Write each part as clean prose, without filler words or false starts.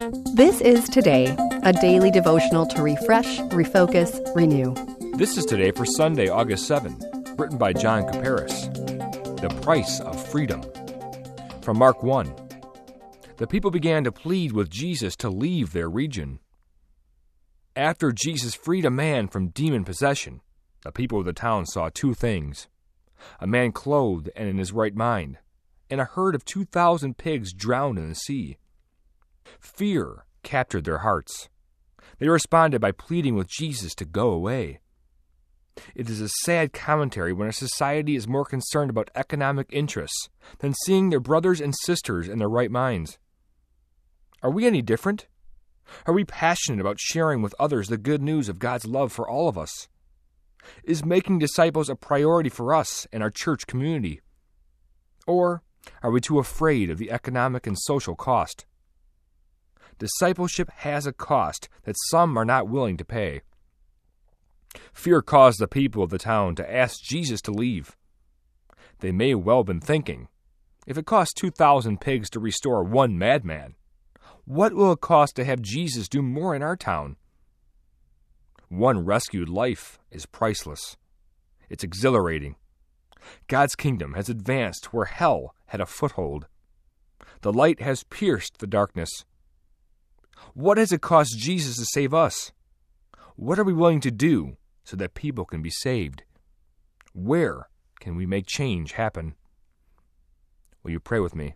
This is Today, a daily devotional to refresh, refocus, renew. This is Today for Sunday, August 7, written by John Caparis. The Price of Freedom. From Mark 1. The people began to plead with Jesus to leave their region. After Jesus freed a man from demon possession, the people of the town saw two things: a man clothed and in his right mind, and a herd of 2,000 pigs drowned in the sea. Fear captured their hearts. They responded by pleading with Jesus to go away. It is a sad commentary when a society is more concerned about economic interests than seeing their brothers and sisters in their right minds. Are we any different? Are we passionate about sharing with others the good news of God's love for all of us? Is making disciples a priority for us and our church community? Or are we too afraid of the economic and social cost? Discipleship has a cost that some are not willing to pay. Fear caused the people of the town to ask Jesus to leave. They may well have been thinking, if it costs 2,000 pigs to restore one madman, what will it cost to have Jesus do more in our town? One rescued life is priceless. It's exhilarating. God's kingdom has advanced where hell had a foothold. The light has pierced the darkness. What has it cost Jesus to save us? What are we willing to do so that people can be saved? Where can we make change happen? Will you pray with me?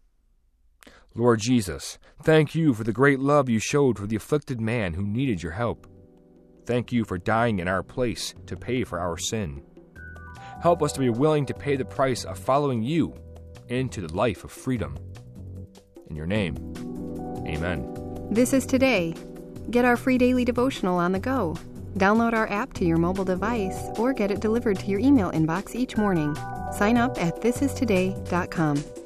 Lord Jesus, thank you for the great love you showed for the afflicted man who needed your help. Thank you for dying in our place to pay for our sin. Help us to be willing to pay the price of following you into the life of freedom. In your name, amen. This is Today. Get our free daily devotional on the go. Download our app to your mobile device or get it delivered to your email inbox each morning. Sign up at thisistoday.com.